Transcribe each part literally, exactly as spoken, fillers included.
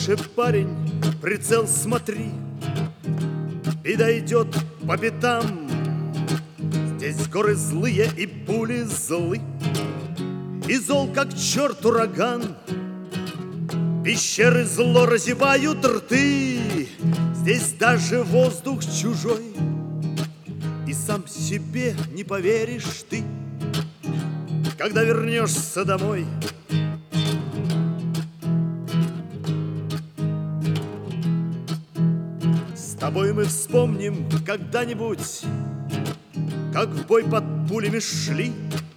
Получше, парень, прицел смотри, беда идет по пятам. Здесь горы злые и пули злы, и зол, как черт, ураган. Пещеры зло разевают рты, здесь даже воздух чужой, и сам себе не поверишь ты, когда вернешься домой. С тобой мы вспомним когда-нибудь, как в бой под пулями шли.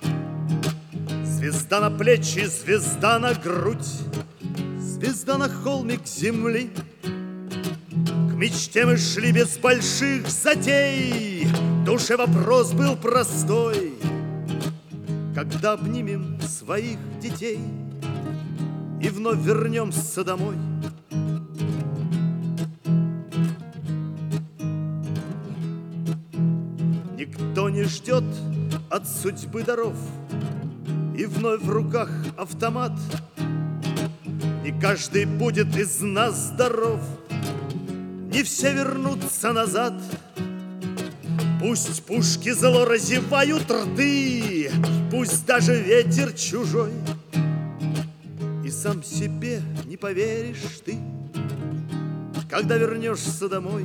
Звезда на плечи, звезда на грудь, звезда на холмик земли. К мечте мы шли без больших затей, в душе вопрос был простой: когда обнимем своих детей и вновь вернемся домой. Никто не ждет от судьбы даров, и вновь в руках автомат. Не каждый будет из нас здоров, не все вернутся назад. Пусть пушки зло разевают рты, пусть даже ветер чужой, и сам себе не поверишь ты, когда вернешься домой.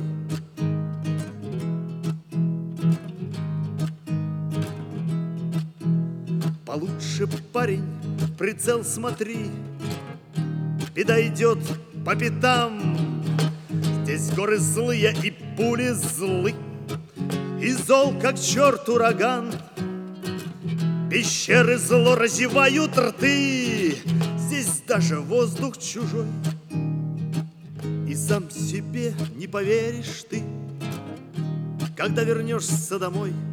Получше, парень, прицел смотри, беда идет по пятам. Здесь горы злые и пули злы, и зол, как черт, ураган. Пещеры зло разевают рты, здесь даже воздух чужой, и сам себе не поверишь ты, когда вернешься домой.